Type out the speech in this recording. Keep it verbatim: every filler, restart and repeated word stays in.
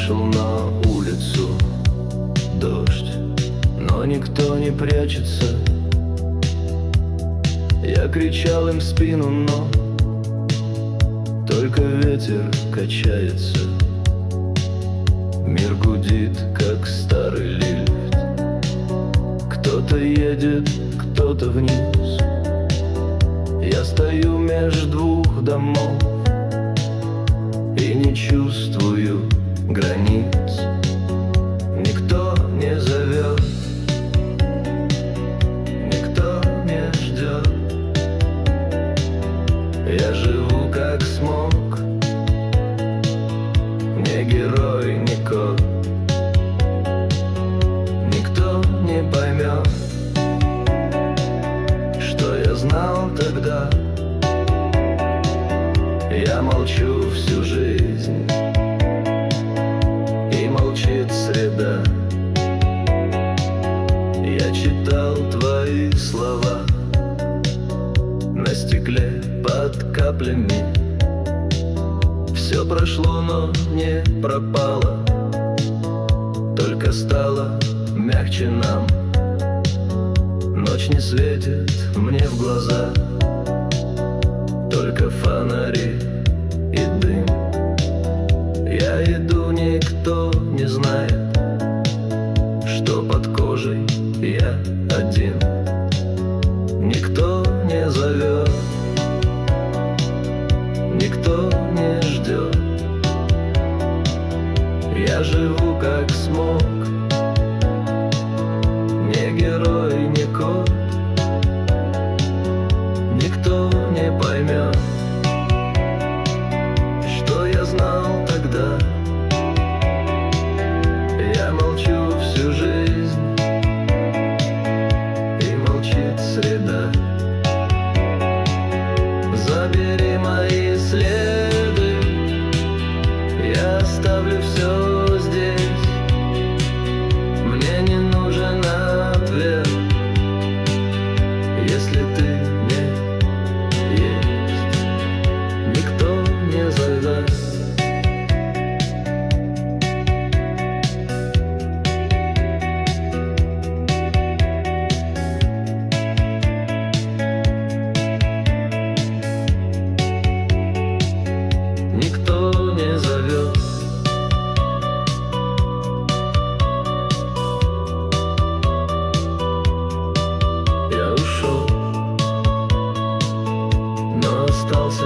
вышел на улицу, дождь, но никто не прячется. Я кричал им в спину, но только ветер качается. Мир гудит, как старый лифт. Кто-то едет, кто-то вниз. Я стою между двух домов и не чувствую границ. Никто не зовет, никто не ждет. Я живу как смог, не герой, не кот. Никто не поймет, что я знал тогда. Я молчу всю жизнь, и молчит среда. Я читал твои слова на стекле под каплями. Все прошло, но не пропало, только стало мягче нам. Ночь не светит мне в глаза, только фонари и дым. Я иду, никто не знает, что под кожей я один. Никто не зовет, никто не ждет. Я живу как смог, не герой, не кот. Никто не поймет, что я знал тогда. Я молчу всю жизнь, и молчит среда. Забери мои следы, я оставлю все.